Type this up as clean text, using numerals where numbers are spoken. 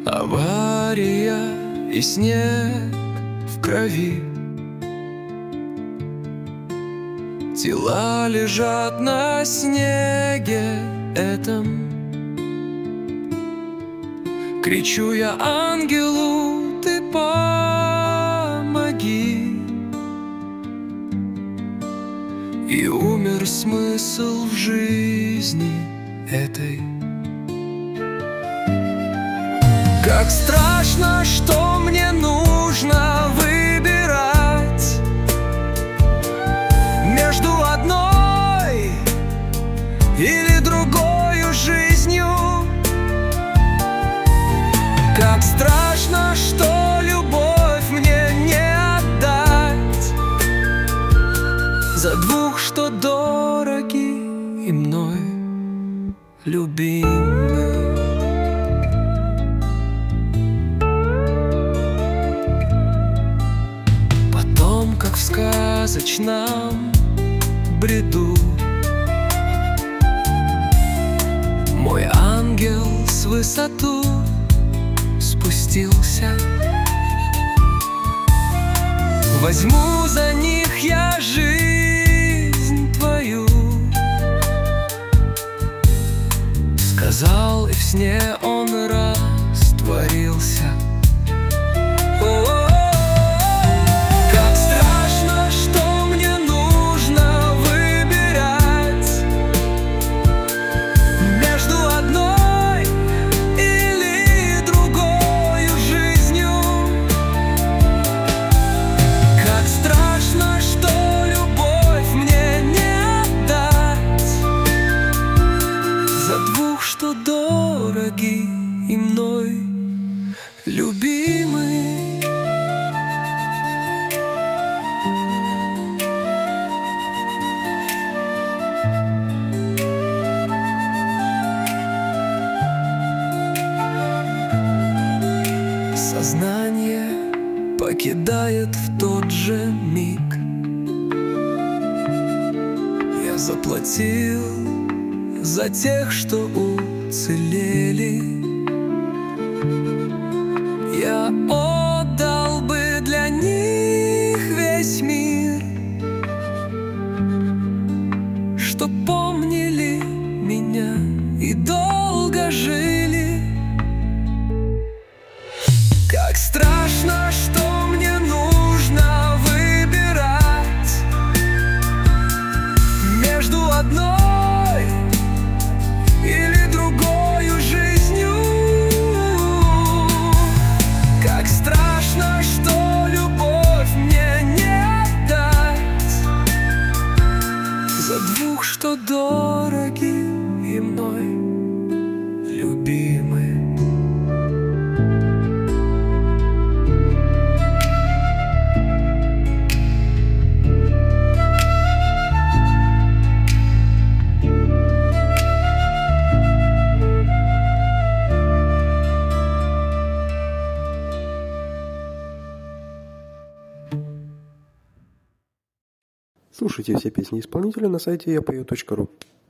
Авария и снег в крови. Тела лежат на снеге этом. Кричу я ангелу: ты помоги. И умер смысл в жизни этой. Как страшно, что мне нужно выбирать между одной или другой жизнью. Как страшно, что любовь мне не отдать за двух, что дороги и мной любимы. Потом, как в сказочном бреду, мой ангел с высоту спустился. Возьму за них я жизнь твою, сказал, и в сне он растворился. Как страшно, что мне нужно выбирать между одной или другой жизнью. Как страшно, что любовь мне не отдать за двух, что дороги и мной любимы. Сознание покидает в тот же миг. Я заплатил за тех, что уцелели. Я отдал бы для них весь мир, чтоб помнили меня и долго жили. Как страшно, что мне нужно выбирать между одной или другой жизнью. Как страшно, что любовь мне не отдать за двух, что дороги и мной любимы. Слушайте все песни исполнителя на сайте yapою.ru.